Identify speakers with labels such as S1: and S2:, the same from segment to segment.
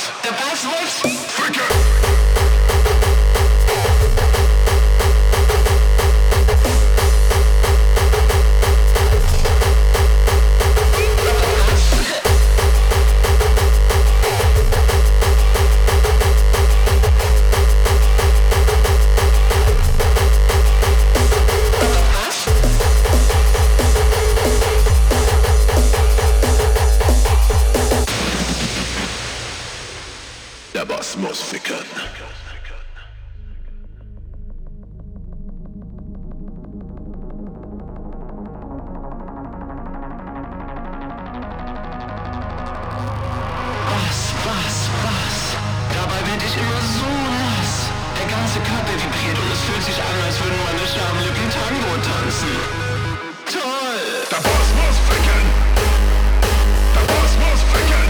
S1: Der Bass muss ficken. Der Bass muss ficken. Was? Dabei werd ich immer so nass. Der ganze Körper vibriert und es fühlt sich an, als würden meine Schamlippen Tango tanzen. Toll! Der Bass muss ficken! Der Bass muss ficken!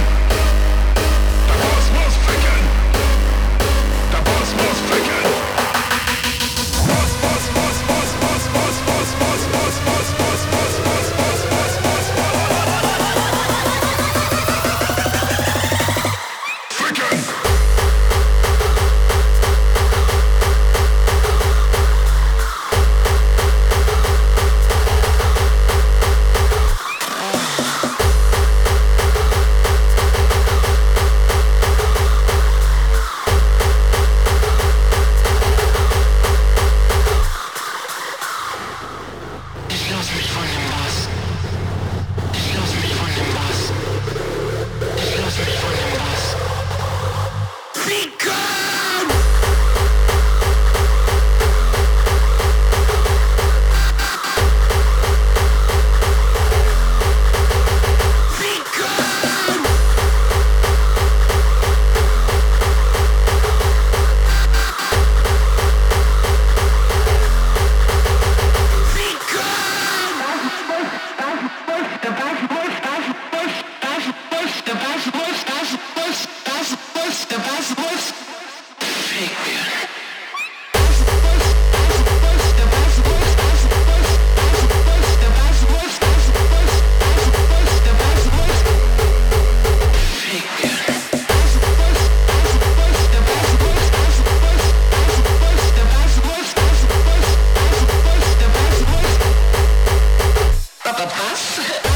S1: Der Bass muss ficken! Der Bass muss ficken! Was?